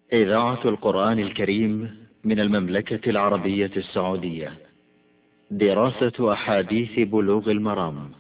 إذاعة القرآن الكريم من المملكة العربية السعودية. دراسة أحاديث بلوغ المرام.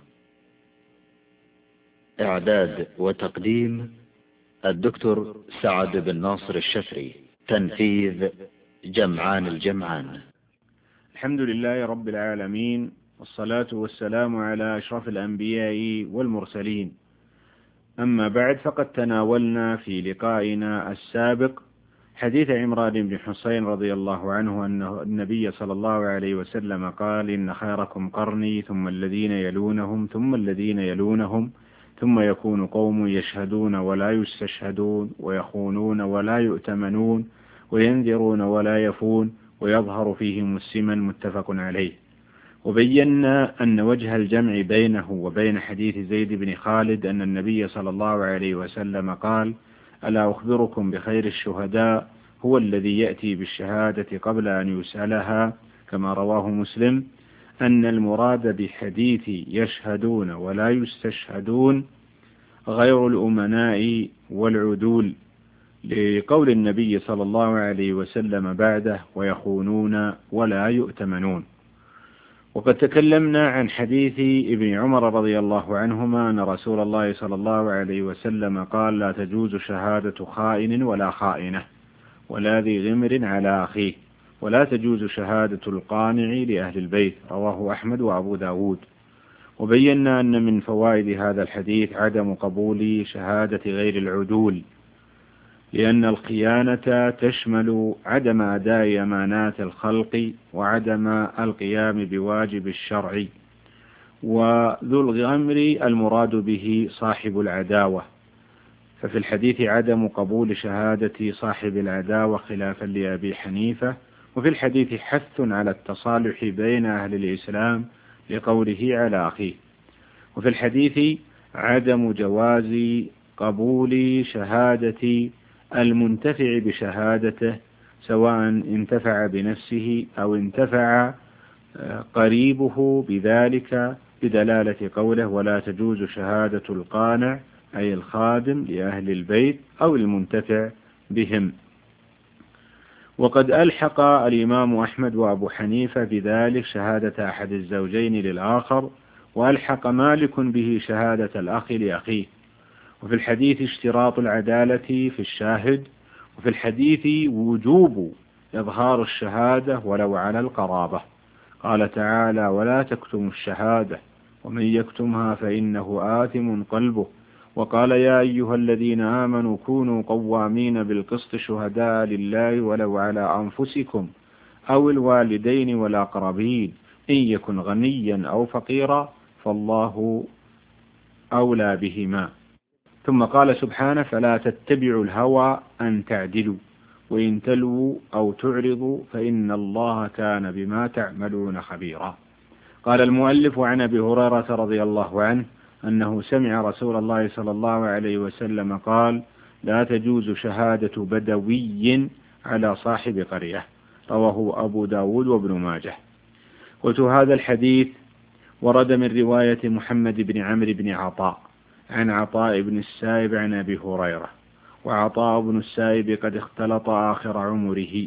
إعداد وتقديم الدكتور سعد بن ناصر الشفري. تنفيذ جمعان الجمعان. الحمد لله رب العالمين، والصلاة والسلام على أشرف الأنبياء والمرسلين. أما بعد، فقد تناولنا في لقائنا السابق حديث عمران بن حسين رضي الله عنه أن النبي صلى الله عليه وسلم قال: إن خيركم قرني ثم الذين يلونهم ثم الذين يلونهم ثم يكون قوم يشهدون ولا يستشهدون ويخونون ولا يؤتمنون وينذرون ولا يفون ويظهر فيهم السمن. متفق عليه. وبينا أن وجه الجمع بينه وبين حديث زيد بن خالد أن النبي صلى الله عليه وسلم قال: ألا أخبركم بخير الشهداء هو الذي يأتي بالشهادة قبل أن يسألها، كما رواه مسلم، أن المراد بحديث يشهدون ولا يستشهدون غير الأمناء والعدول، لقول النبي صلى الله عليه وسلم بعده: ويخونون ولا يؤتمنون. وقد تكلمنا عن حديث ابن عمر رضي الله عنهما أن رسول الله صلى الله عليه وسلم قال: لا تجوز شهادة خائن ولا خائنة ولا ذي غمر على أخيه، ولا تجوز شهادة القانع لأهل البيت. رواه أحمد وأبو داود. وبينا أن من فوائد هذا الحديث عدم قبول شهادة غير العدول، لأن الخيانة تشمل عدم أداء أمانات الخلق وعدم القيام بواجب الشرع. وذو الغمر المراد به صاحب العداوة، ففي الحديث عدم قبول شهادة صاحب العداوة خلافا لأبي حنيفة. وفي الحديث حث على التصالح بين أهل الإسلام لقوله على أخيه. وفي الحديث عدم جواز قبول شهادة المنتفع بشهادته، سواء انتفع بنفسه أو انتفع قريبه بذلك، بدلالة قوله: ولا تجوز شهادة القانع أي الخادم لأهل البيت أو المنتفع بهم. وقد ألحق الإمام أحمد وأبو حنيفة بذلك شهادة أحد الزوجين للآخر، وألحق مالك به شهادة الأخ لأخيه. وفي الحديث اشتراط العدالة في الشاهد. وفي الحديث وجوب إظهار الشهادة ولو على القرابة. قال تعالى: ولا تكتموا الشهادة ومن يكتمها فإنه آثم قلبه. وقال: يا أيها الذين آمنوا كونوا قوامين بالقسط شهداء لله ولو على أنفسكم أو الوالدين والأقربين إن يكن غنيا أو فقيرا فالله أولى بهما. ثم قال سبحانه: فلا تتبعوا الهوى أن تعدلوا وإن تلووا أو تعرضوا فإن الله كان بما تعملون خبيرا. قال المؤلف: عن أبي هريرة رضي الله عنه أنه سمع رسول الله صلى الله عليه وسلم قال: لا تجوز شهادة بدوي على صاحب قرية. رواه أبو داود وابن ماجه. قلت: هذا الحديث ورد من رواية محمد بن عمرو بن عطاء عن عطاء بن السائب عن أبي هريرة، وعطاء بن السائب قد اختلط آخر عمره،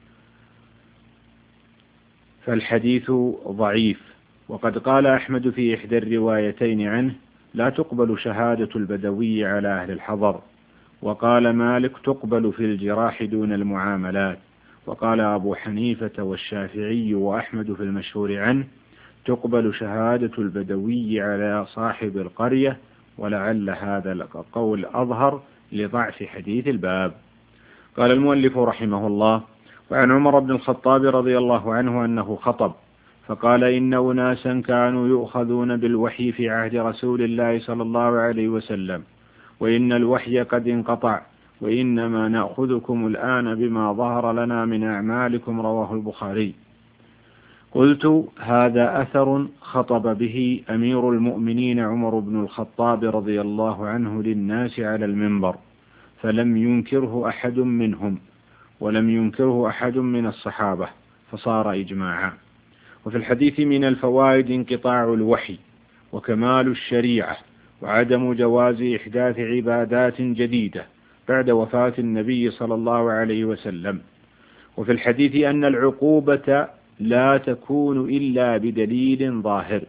فالحديث ضعيف. وقد قال أحمد في إحدى الروايتين عنه: لا تقبل شهادة البدوي على أهل الحضر. وقال مالك: تقبل في الجراح دون المعاملات. وقال أبو حنيفة والشافعي وأحمد في المشهور عنه: تقبل شهادة البدوي على صاحب القرية، ولعل هذا القول أظهر لضعف حديث الباب. قال المؤلف رحمه الله: وعن عمر بن الخطاب رضي الله عنه أنه خطب فقال: إن أناسا كانوا يؤخذون بالوحي في عهد رسول الله صلى الله عليه وسلم، وإن الوحي قد انقطع، وإنما نأخذكم الآن بما ظهر لنا من أعمالكم. رواه البخاري. قلت: هذا أثر خطب به أمير المؤمنين عمر بن الخطاب رضي الله عنه للناس على المنبر، فلم ينكره أحد منهم ولم ينكره أحد من الصحابة، فصار إجماعا. وفي الحديث من الفوائد انقطاع الوحي وكمال الشريعة وعدم جواز إحداث عبادات جديدة، بعد وفاة النبي صلى الله عليه وسلم. وفي الحديث أن العقوبة لا تكون إلا بدليل ظاهر.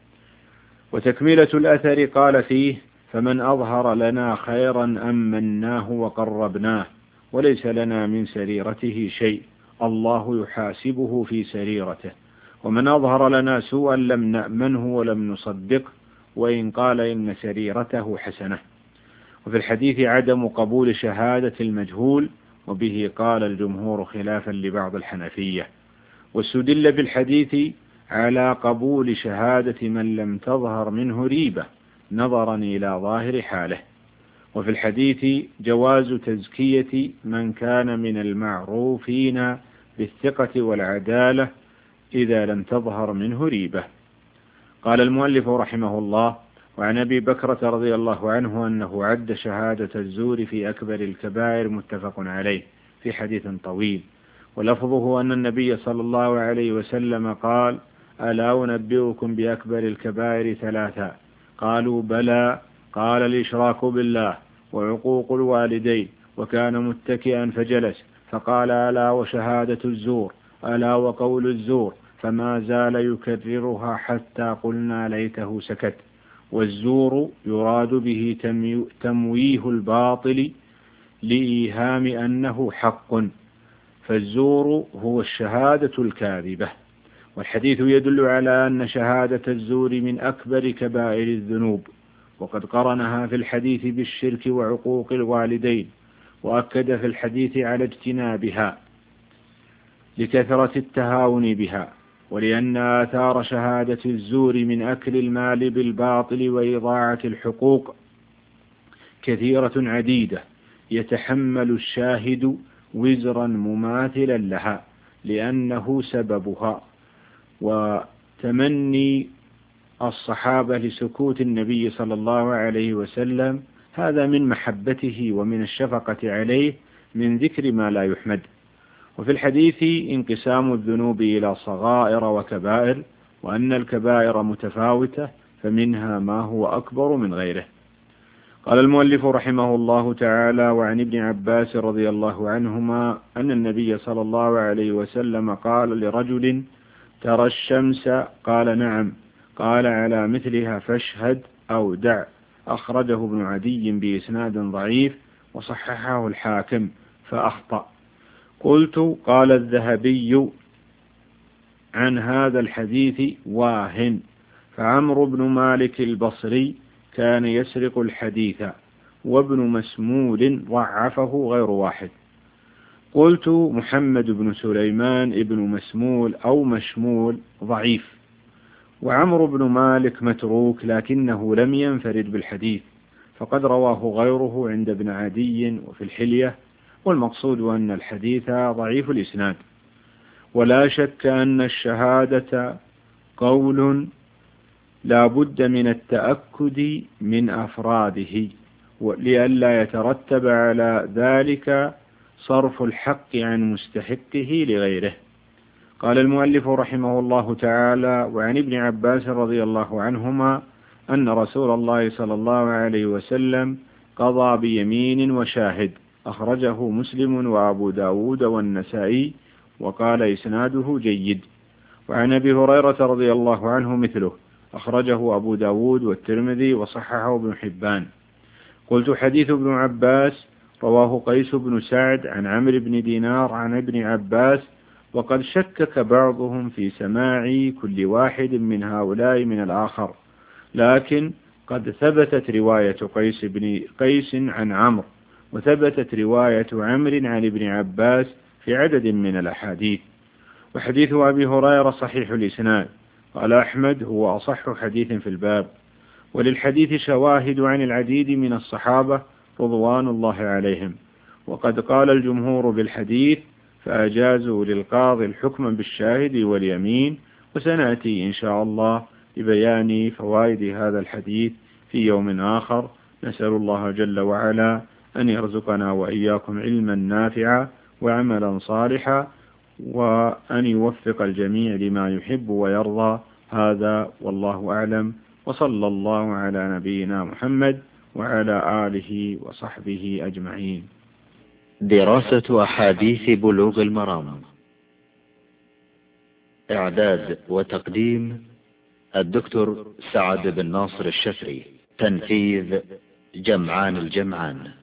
وتكملة الأثر قال فيه: فمن أظهر لنا خيرا أمناه وقربناه وليس لنا من سريرته شيء، الله يحاسبه في سريرته، ومن أظهر لنا سوءا لم نأمنه ولم نصدقه وإن قال إن سريرته حسنة. وفي الحديث عدم قبول شهادة المجهول، وبه قال الجمهور خلافا لبعض الحنفية. واستدل بالحديث على قبول شهادة من لم تظهر منه ريبة نظرا إلى ظاهر حاله. وفي الحديث جواز تزكية من كان من المعروفين بالثقة والعدالة إذا لم تظهر منه ريبة. قال المؤلف رحمه الله: وعن أبي بكرة رضي الله عنه أنه عد شهادة الزور في أكبر الكبائر، متفق عليه، في حديث طويل، ولفظه أن النبي صلى الله عليه وسلم قال: ألا أنبئكم بأكبر الكبائر ثلاثة؟ قالوا: بلى. قال: الإشراك بالله، وعقوق الوالدين. وكان متكئا فجلس فقال: ألا وشهادة الزور، ألا وقول الزور، فما زال يكررها حتى قلنا ليته سكت. والزور يراد به تمويه الباطل لإيهام أنه حق، فالزور هو الشهادة الكاذبة. والحديث يدل على أن شهادة الزور من أكبر كبائر الذنوب، وقد قرنها في الحديث بالشرك وعقوق الوالدين، وأكد في الحديث على اجتنابها لكثرة التهاون بها، ولأن آثار شهادة الزور من أكل المال بالباطل وإضاعة الحقوق كثيرة عديدة، يتحمل الشاهد وزرا مماثلا لها لأنه سببها. وتمني الصحابة لسكوت النبي صلى الله عليه وسلم هذا من محبته ومن الشفقة عليه من ذكر ما لا يحمد. وفي الحديث انقسام الذنوب إلى صغائر وكبائر، وأن الكبائر متفاوتة فمنها ما هو أكبر من غيره. قال المؤلف رحمه الله تعالى: وعن ابن عباس رضي الله عنهما أن النبي صلى الله عليه وسلم قال لرجل: ترى الشمس؟ قال: نعم. قال: على مثلها فاشهد أو دع. أخرجه ابن عدي بإسناد ضعيف، وصححه الحاكم فأخطأ. قلت: قال الذهبي عن هذا الحديث واهن، فعمرو بن مالك البصري كان يسرق الحديث، وابن مسمول ضعفه غير واحد. قلت: محمد بن سليمان ابن مسمول أو مشمول ضعيف، وعمرو بن مالك متروك لكنه لم ينفرد بالحديث، فقد رواه غيره عند ابن عدي وفي الحلية، والمقصود أن الحديث ضعيف الإسناد. ولا شك أن الشهادة قول لا بد من التأكد من أفراده، لئلا يترتب على ذلك صرف الحق عن مستحقه لغيره. قال المؤلف رحمه الله تعالى: وعن ابن عباس رضي الله عنهما أن رسول الله صلى الله عليه وسلم قضى بيمين وشاهد. أخرجه مسلم وأبو داود والنسائي، وقال إسناده جيد. وعن أبي هريرة رضي الله عنه مثله، أخرجه أبو داود والترمذي وصححه ابن حبان. قلت: حديث ابن عباس رواه قيس بن سعد عن عمرو بن دينار عن ابن عباس، وقد شكك بعضهم في سماع كل واحد من هؤلاء من الآخر، لكن قد ثبتت رواية قيس عن عمرو، وثبتت رواية عمرو عن ابن عباس في عدد من الأحاديث. وحديث أبي هريرة صحيح الإسناد. قال أحمد: هو أصح حديث في الباب. وللحديث شواهد عن العديد من الصحابة رضوان الله عليهم، وقد قال الجمهور بالحديث، فأجازوا للقاضي الحكم بالشاهد واليمين. وسنأتي إن شاء الله لبيان فوائد هذا الحديث في يوم آخر. نسأل الله جل وعلا أن يرزقنا وإياكم علما نافعا وعملا صالحا، وأن يوفق الجميع لما يحب ويرضى. هذا والله أعلم، وصلى الله على نبينا محمد وعلى آله وصحبه أجمعين. دراسة أحاديث بلوغ المرام. إعداد وتقديم الدكتور سعد بن ناصر الشفري. تنفيذ جمعان الجمعان.